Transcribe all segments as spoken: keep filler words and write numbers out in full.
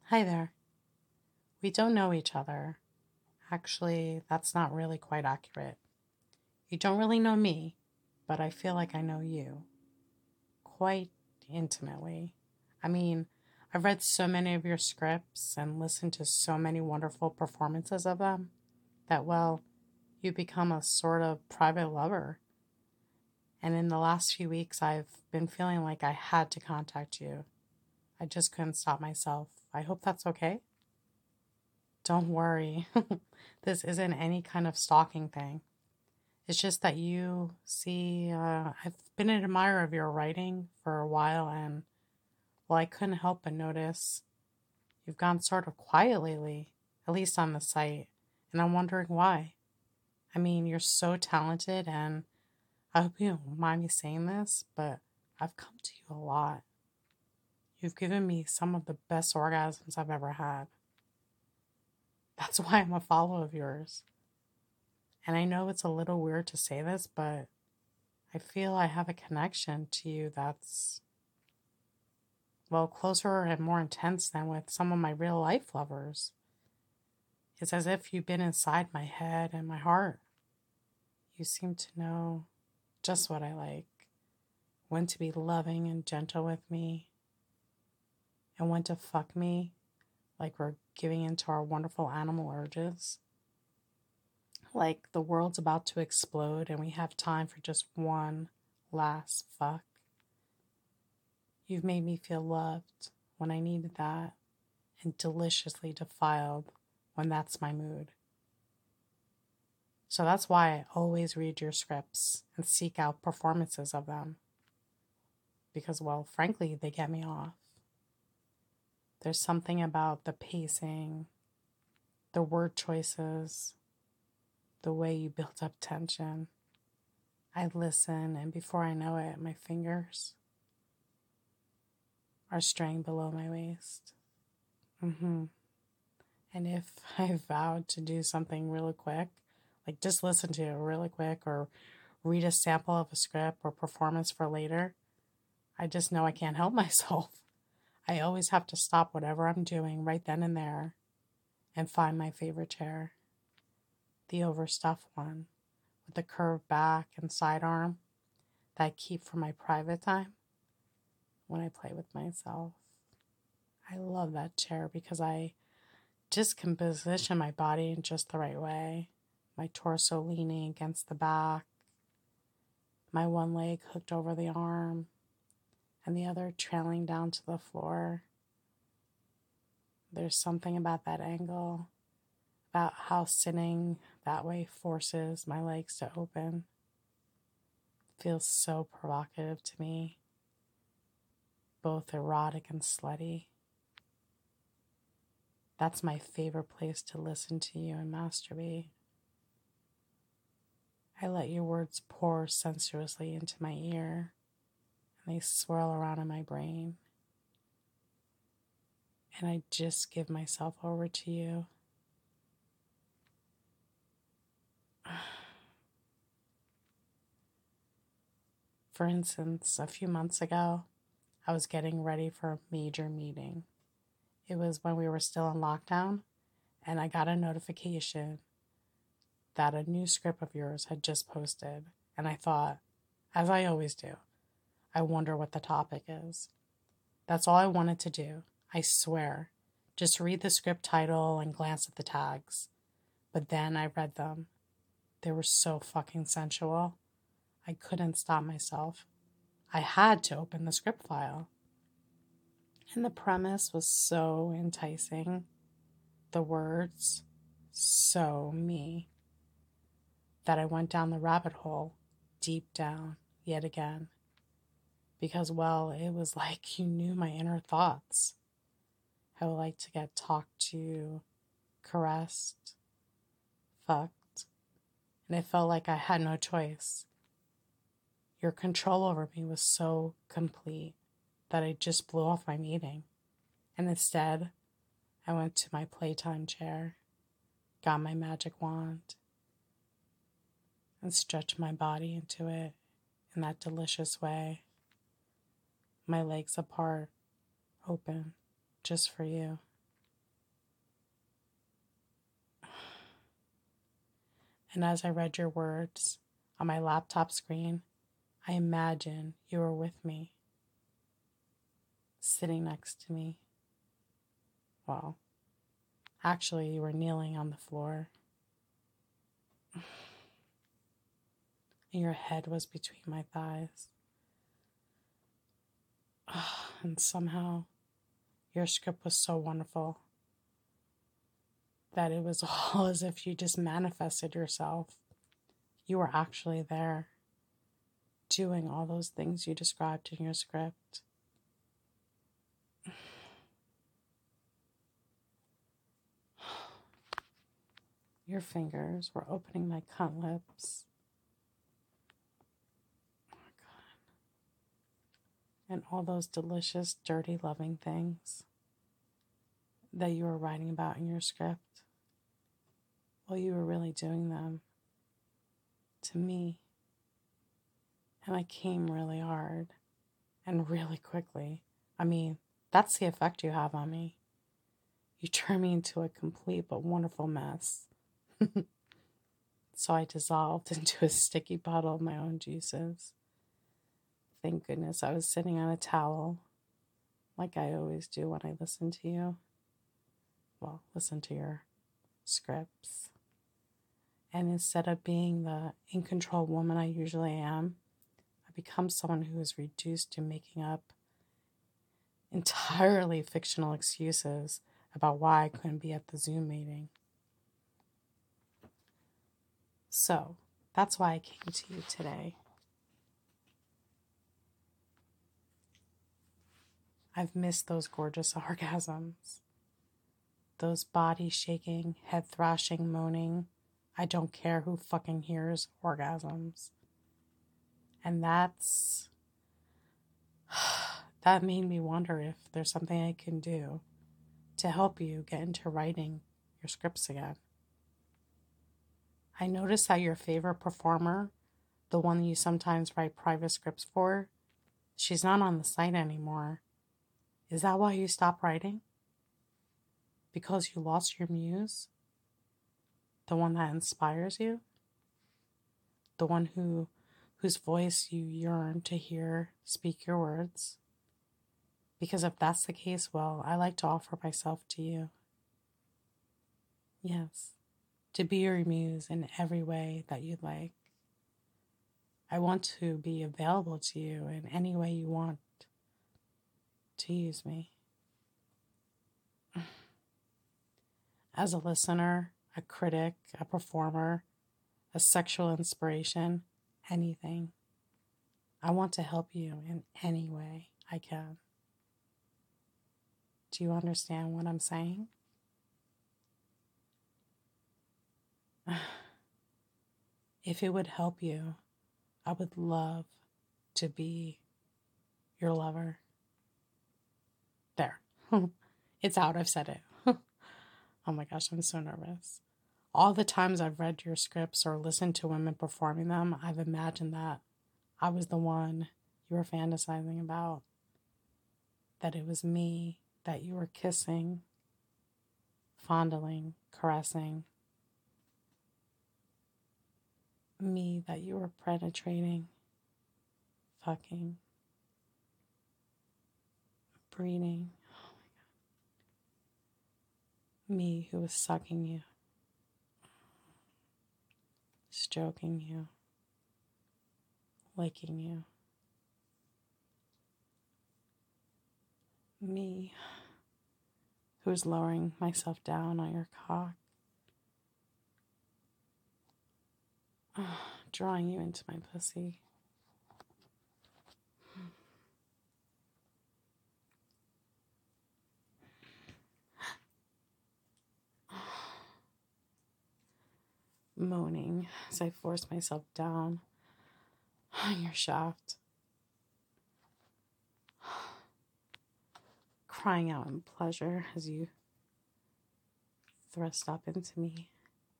Hi there. We don't know each other. Actually, that's not really quite accurate. You don't really know me, but I feel like I know you quite intimately. I mean, I've read so many of your scripts and listened to so many wonderful performances of them that, well, you become a sort of private lover. And in the last few weeks, I've been feeling like I had to contact you. I just couldn't stop myself. I hope that's okay. Don't worry. This isn't any kind of stalking thing. It's just that you see, uh, I've been an admirer of your writing for a while, and well, I couldn't help but notice you've gone sort of quiet lately, at least on the site, and I'm wondering why. I mean, you're so talented, and I hope you don't mind me saying this, but I've come to you a lot. You've given me some of the best orgasms I've ever had. That's why I'm a follower of yours. And I know it's a little weird to say this, but I feel I have a connection to you that's, well, closer and more intense than with some of my real life lovers. It's as if you've been inside my head and my heart. You seem to know just what I like, when to be loving and gentle with me, and when to fuck me like we're giving into our wonderful animal urges. Like the world's about to explode and we have time for just one last fuck. You've made me feel loved when I needed that, and deliciously defiled when that's my mood. So that's why I always read your scripts and seek out performances of them. Because, well, frankly, they get me off. There's something about the pacing, the word choices, the way you build up tension. I listen, and before I know it, my fingers are straying below my waist. Mm-hmm. And if I vowed to do something really quick, like just listen to it really quick or read a sample of a script or performance for later, I just know I can't help myself. I always have to stop whatever I'm doing right then and there and find my favorite chair, the overstuffed one with the curved back and sidearm that I keep for my private time when I play with myself. I love that chair because I just can position my body in just the right way. My torso leaning against the back, my one leg hooked over the arm, and the other trailing down to the floor. There's something about that angle, about how sitting that way forces my legs to open. It feels so provocative to me, both erotic and slutty. That's my favorite place to listen to you and masturbate. I let your words pour sensuously into my ear, and they swirl around in my brain. And I just give myself over to you. For instance, a few months ago, I was getting ready for a major meeting. It was when we were still in lockdown, and I got a notification that a new script of yours had just posted. And I thought, as I always do, I wonder what the topic is. That's all I wanted to do, I swear. Just read the script title and glance at the tags. But then I read them. They were so fucking sensual. I couldn't stop myself. I had to open the script file. And the premise was so enticing. The words, so me, that I went down the rabbit hole, deep down, yet again. Because, well, it was like you knew my inner thoughts. I would like to get talked to, caressed, fucked, and it felt like I had no choice. Your control over me was so complete that I just blew off my meeting. And instead, I went to my playtime chair, got my magic wand, and stretched my body into it in that delicious way. My legs apart, open, just for you. And as I read your words on my laptop screen, I imagine you were with me, sitting next to me. Well, actually, you were kneeling on the floor, and your head was between my thighs. And somehow, your script was so wonderful that it was all as if you just manifested yourself. You were actually there, doing all those things you described in your script. Your fingers were opening my cunt lips. Oh my God. And all those delicious, dirty, loving things that you were writing about in your script. Well, you were really doing them to me. And I came really hard and really quickly. I mean, that's the effect you have on me. You turn me into a complete but wonderful mess. So I dissolved into a sticky puddle of my own juices. Thank goodness I was sitting on a towel, like I always do when I listen to you. Well, listen to your scripts. And instead of being the in control woman I usually am, I become someone who is reduced to making up entirely fictional excuses about why I couldn't be at the Zoom meeting. So, that's why I came to you today. I've missed those gorgeous orgasms. Those body shaking, head thrashing, moaning, I don't care who fucking hears orgasms. And that's... that made me wonder if there's something I can do to help you get into writing your scripts again. I noticed that your favorite performer, the one you sometimes write private scripts for, she's not on the site anymore. Is that why you stopped writing? Because you lost your muse? The one that inspires you? The one who, whose voice you yearn to hear speak your words? Because if that's the case, well, I like to offer myself to you. Yes, to be your muse in every way that you'd like. I want to be available to you in any way you want to use me. As a listener, a critic, a performer, a sexual inspiration, anything. I want to help you in any way I can. Do you understand what I'm saying? If it would help you, I would love to be your lover. There. It's out. I've said it. Oh my gosh, I'm so nervous. All the times I've read your scripts or listened to women performing them, I've imagined that I was the one you were fantasizing about. That it was me that you were kissing, fondling, caressing. Me that you were penetrating, fucking, breeding. Oh my God. Me who was sucking you, stroking you, licking you. Me who was lowering myself down on your cock, drawing you into my pussy. Moaning as I forced myself down on your shaft. Crying out in pleasure as you thrust up into me.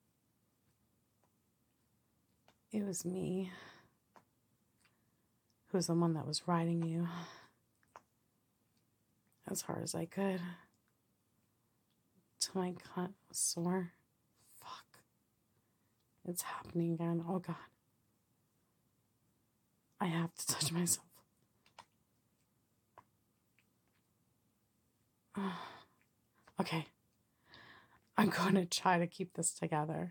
It was me who was the one that was riding you as hard as I could till my cunt was sore. Fuck. It's happening again. Oh God. I have to touch myself. Okay. I'm going to try to keep this together.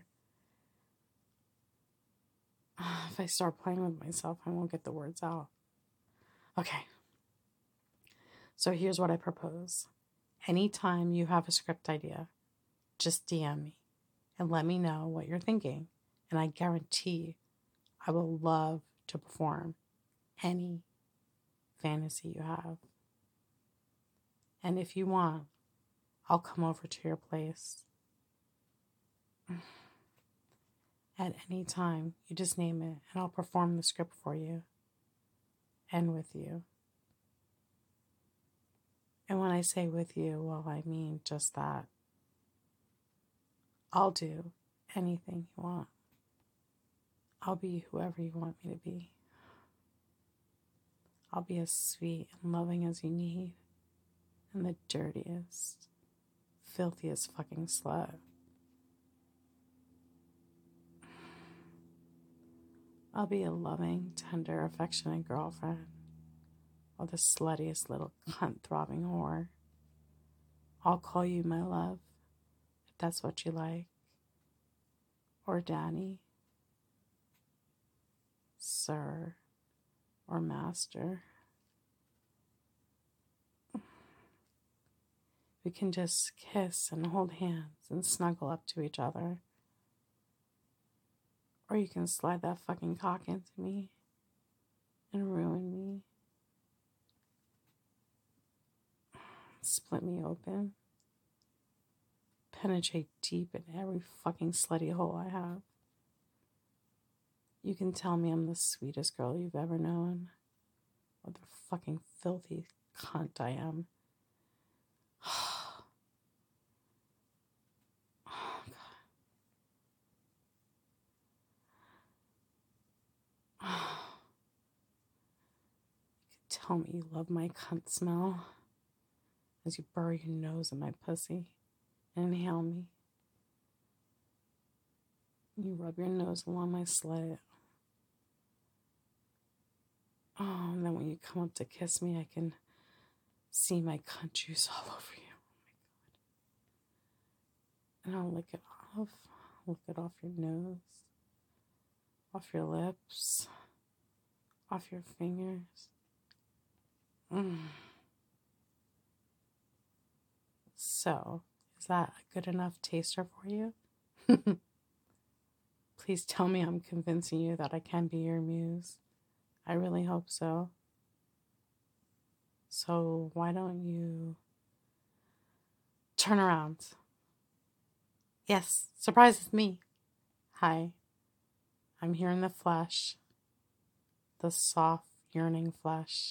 If I start playing with myself, I won't get the words out. Okay. So here's what I propose. Anytime you have a script idea, just D M me and let me know what you're thinking. And I guarantee I will love to perform any fantasy you have. And if you want, I'll come over to your place. At any time, you just name it, and I'll perform the script for you and with you. And when I say with you, well, I mean just that. I'll do anything you want. I'll be whoever you want me to be. I'll be as sweet and loving as you need, and the dirtiest, filthiest fucking slut. I'll be a loving, tender, affectionate girlfriend, or the sluttiest little cunt-throbbing whore. I'll call you my love, if that's what you like, or Danny, sir, or master. We can just kiss and hold hands and snuggle up to each other. Or you can slide that fucking cock into me and ruin me. Split me open. Penetrate deep in every fucking slutty hole I have. You can tell me I'm the sweetest girl you've ever known. Or the fucking filthy cunt I am. Oh, God. You can tell me you love my cunt smell as you bury your nose in my pussy and inhale me. You rub your nose along my slit. Oh, and then when you come up to kiss me, I can see my cunt juice all over you. Oh my God. And I'll lick it off. Lick it off your nose, off your lips, off your fingers. Mm. So, is that a good enough taster for you? Please tell me I'm convincing you that I can be your muse. I really hope so. So why don't you turn around? Yes, surprise, it's me. Hi, I'm here in the flesh. The soft, yearning flesh.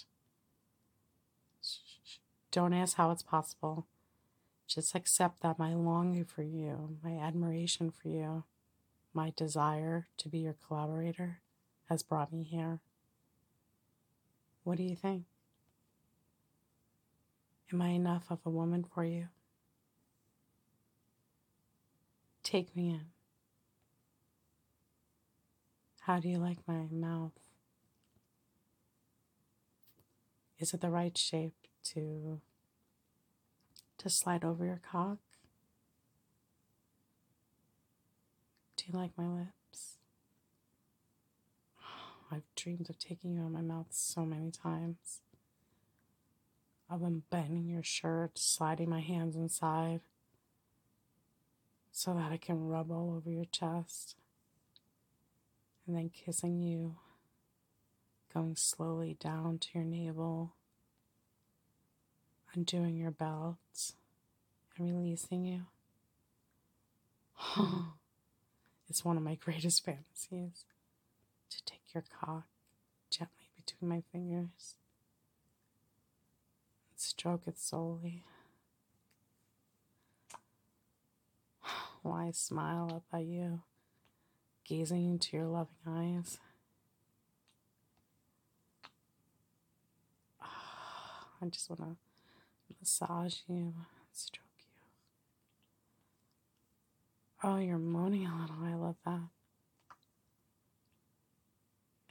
Don't ask how it's possible. Just accept that my longing for you, my admiration for you, my desire to be your collaborator has brought me here. What do you think? Am I enough of a woman for you? Take me in. How do you like my mouth? Is it the right shape to to slide over your cock? Do you like my lips? I've dreamed of taking you in my mouth so many times. I've been buttoning your shirt, sliding my hands inside so that I can rub all over your chest. And then kissing you, going slowly down to your navel, undoing your belt, and releasing you. It's one of my greatest fantasies to take your cock gently between my fingers and stroke it slowly. While I smile up at you, gazing into your loving eyes. I just want to massage you, stroke you. Oh, you're moaning a little. I love that.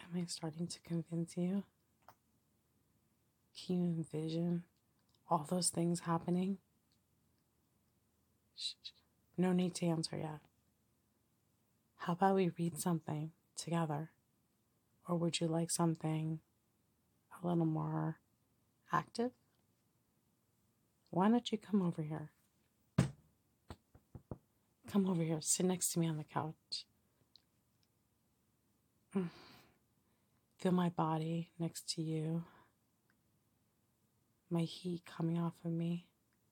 Am I starting to convince you? Can you envision all those things happening? Shh, shh. No need to answer yet. How about we read something together? Or would you like something a little more active? Why don't you come over here? Come over here. Sit next to me on the couch. Feel my body next to you. My heat coming off of me.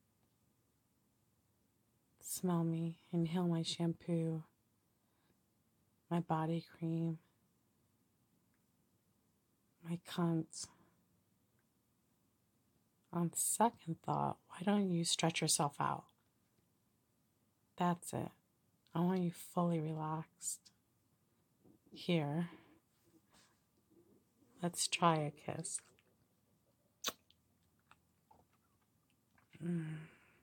Smell me. Inhale my shampoo. My body cream. My cunt. On second thought, why don't you stretch yourself out? That's it. I want you fully relaxed. Here. Let's try a kiss. Mm.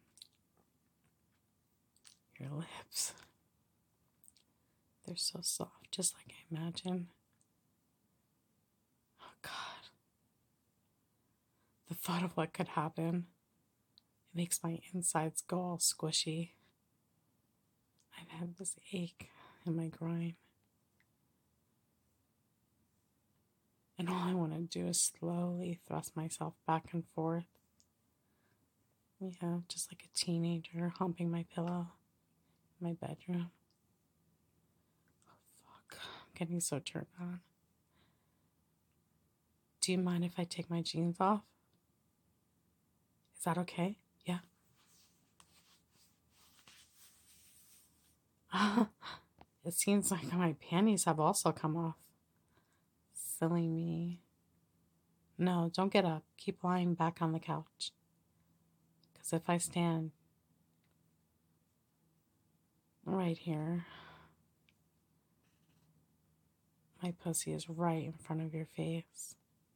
Your lips. They're so soft, just like I imagined. Oh, God. The thought of what could happen, it makes my insides go all squishy. I've had this ache in my groin. And all I want to do is slowly thrust myself back and forth. Yeah, just like a teenager humping my pillow in my bedroom. Oh, fuck. I'm getting so turned on. Do you mind if I take my jeans off? Is that okay? Yeah? It seems like my panties have also come off. Silly me. No, don't get up. Keep lying back on the couch. Because if I stand right here, my pussy is right in front of your face.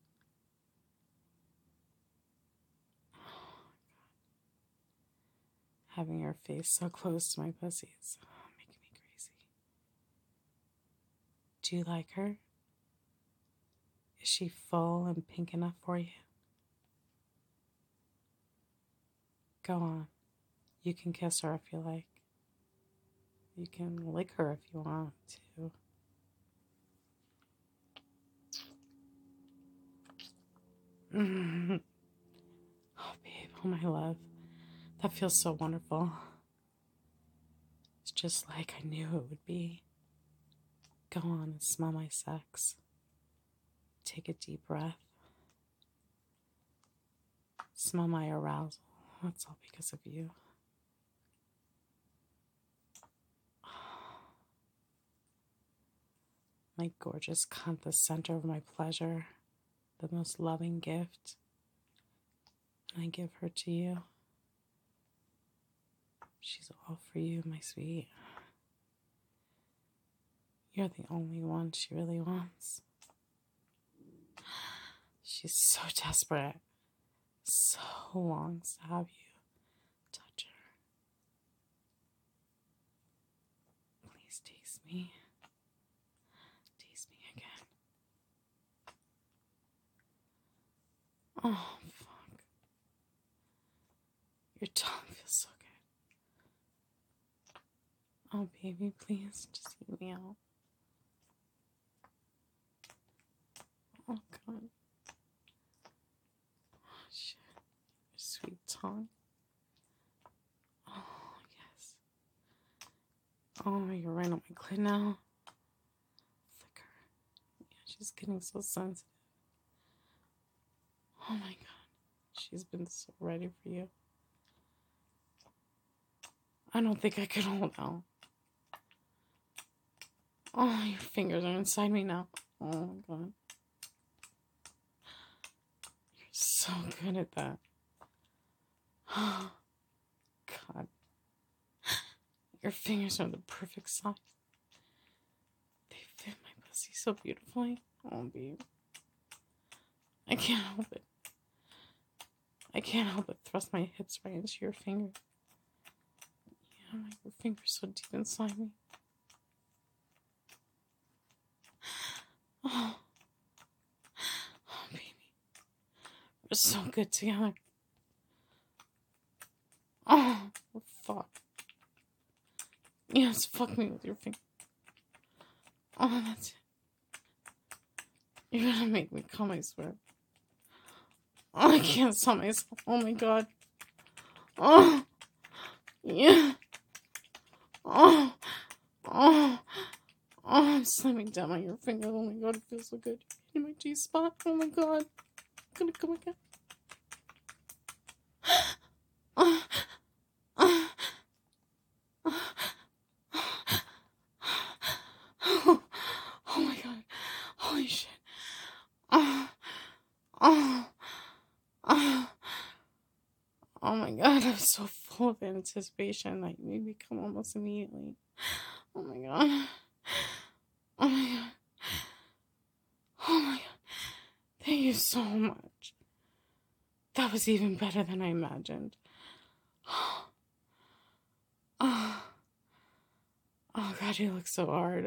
Having your face so close to my pussy is making me crazy. Do you like her? Is she full and pink enough for you? Go on. You can kiss her if you like. You can lick her if you want to. Mm-hmm. Oh, babe. Oh, my love. That feels so wonderful. It's just like I knew it would be. Go on and smell my sex. Take a deep breath. Smell my arousal. That's all because of you. My gorgeous cunt, the center of my pleasure, the most loving gift. And I give her to you. She's all for you, my sweet. You're the only one she really wants. She's so desperate. So longs to have you touch her. Please taste me. Taste me again. Oh, fuck. Your tongue feels so good. Oh, baby, please just eat me out. Oh, God. Oh, shit. Your sweet tongue. Oh, yes. Oh, you're right on my clit now. Flicker. Yeah, she's getting so sensitive. Oh, my God. She's been so ready for you. I don't think I could hold out. Oh, your fingers are inside me now. Oh, my God. You're so good at that. Oh, God. Your fingers are the perfect size. They fit my pussy so beautifully. Oh, babe. I can't help it. I can't help but thrust my hips right into your finger. Yeah, my your fingers so deep inside me. Oh, We're so good together. Oh, fuck. Yes, fuck me with your finger. Oh, that's it. You're gonna make me come, I swear. Oh, I can't stop myself. Oh my god. Oh, yeah. Oh, oh, oh, I'm slamming down on your finger. Oh my god, it feels so good. In my G spot. Oh my god. I'm gonna come again. Oh, oh, oh, oh my god. Holy shit. Oh, oh, oh, oh my god. I'm so full of anticipation. Like, made me come almost immediately. Oh my god. Oh my god. Oh my god. Thank you so much. That was even better than I imagined. Oh, oh god, you look so hard.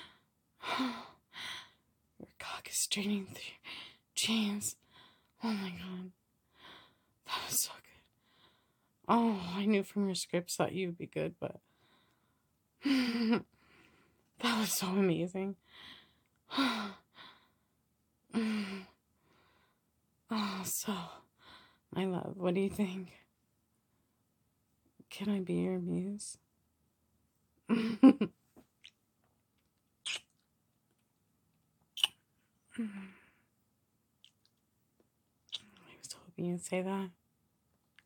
Your cock is straining through your jeans. Oh my god. That was so good. Oh, I knew from your scripts that you'd be good, but that was so amazing. Oh, so, my love, what do you think? Can I be your muse? I was hoping you'd say that.